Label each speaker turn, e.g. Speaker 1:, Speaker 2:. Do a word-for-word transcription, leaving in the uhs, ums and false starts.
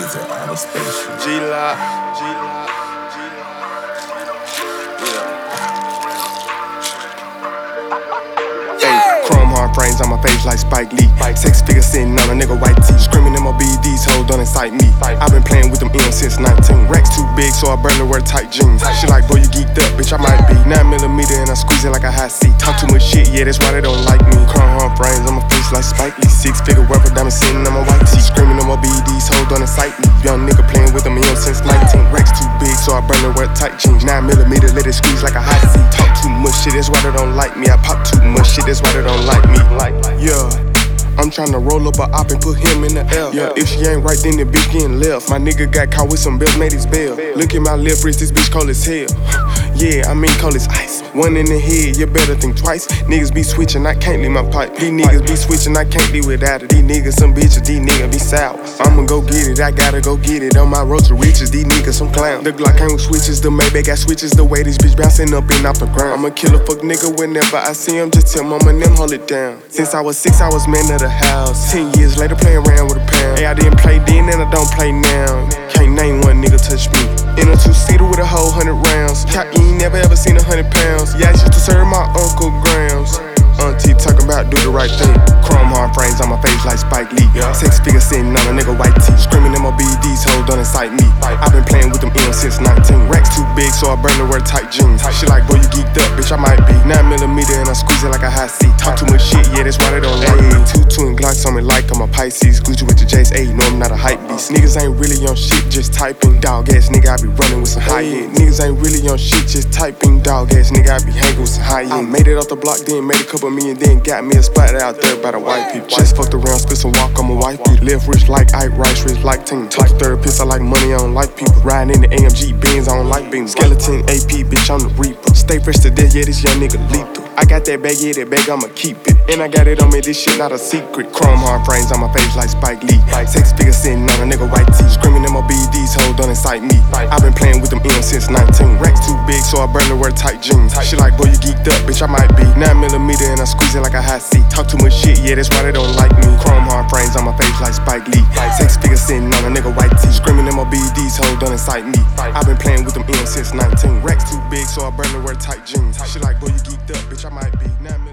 Speaker 1: niggas in outer space.
Speaker 2: G-Lock, G-Lock, G-Lock. Yeah. Chrome hard frames on my face like Spike Lee. Six figures sitting on a nigga white tee. Screaming M O B Ds, hoes don't incite me. I've been playing with them M's since nineteen. Racks too big, so I burn to wear tight jeans. She like, boy, you geeked up, bitch, I might be. Nine millimeter and I squeeze it like a high C. Talk too much shit, yeah, that's why they don't like me. Chrome hard frames on my face like Spike Lee. Six figure rapper diamond sitting on my white tee. Screaming M O B Ds, hoes don't incite me. Young nigga playing with them M's since nineteen. Racks too big, so I burn to wear tight jeans. Nine millimeter, let it squeeze like a high C. Talk too much shit, that's why they don't like me. I pop too much shit, that's why they don't like me. Yeah, I'm tryna roll up a op and put him in the L. Yeah, if she ain't right, then the bitch getting left. My nigga got caught with some bills, made his bail. Look at my left wrist, this bitch cold as hell. Yeah, I mean cold as ice. One in the head, you better think twice. Niggas be switching, I can't leave my pipe. These niggas be switching, I can't leave without it. These niggas some bitches, these niggas be sour. I'ma go get it, I gotta go get it. On my road to riches, these niggas some clowns. The Glock came with switches, the Maybach got switches. The way this bitch bouncing up and off the ground. I'ma kill a fuck nigga whenever I see him. Just tell mama and them hold it down. Since I was six, I was man of the house. Ten years later, playing around with a pound. Hey, I didn't play then and I don't play now. Can't name one nigga touch me. In a two-seater with a whole hundred rounds. Top, you ain't never ever seen a hundred pounds. Yeah, I used to serve my Uncle Grams. Auntie talking about do the right thing. Chrome hard frames on my face like Spike Lee. Six figures sitting on a nigga white tee. Screaming M O B Ds, hoes don't incite me. I've been playing with them M's since nineteen. Racks too big, so I burn to wear tight jeans. She like, boy, you geeked up, bitch, I might be. Nine millimeter and I squeeze it like a high C. Talk too much shit, yeah, that's why they don't like me. Two twin Glocks on me like I'm a Pisces. Gucci with the J's, ayy, no, I'm not a hype beast. Niggas ain't really on shit, just typing. Dog ass nigga, I be running with some high end. Niggas ain't really on shit, just typing. Dog ass nigga, I be hanging with some high end. I made it off the block, then made a couple million, then got me a spot out there by the white people. Just fucked around, spit some walk on my white people. Left wrist like Ike, right wrist like Ting. Took the third piss, I like money, I don't like people. Riding in the A M G Benz, I don't like beans. Skeleton A P, bitch, I'm the reaper. Stay fresh to death, yeah, this young nigga lethal. I got that bag, yeah, that bag, I'ma keep it. And I got it on me, this shit not a secret. Chrome hard frames on my face like Spike Lee. Six figures sitting on a nigga white tee. Screaming M O B Ds, hoes don't incite me. I've been playing with them M's since nineteen. Racks too big, so I burn to wear tight jeans. She like, boy, you geeked up, bitch, I might be. Nine millimeter and I squeeze it like a high C. Talk too much shit, yeah, that's why they don't like me. Chrome hard frames on my face like Spike Lee. Six figures sitting on a nigga white tee. Screaming M O B Ds, hoes don't incite me. I've been playing with them M's since nineteen. Racks too big, so I burn to wear tight jeans. She like, boy, you geeked up, bitch, I might be. Nine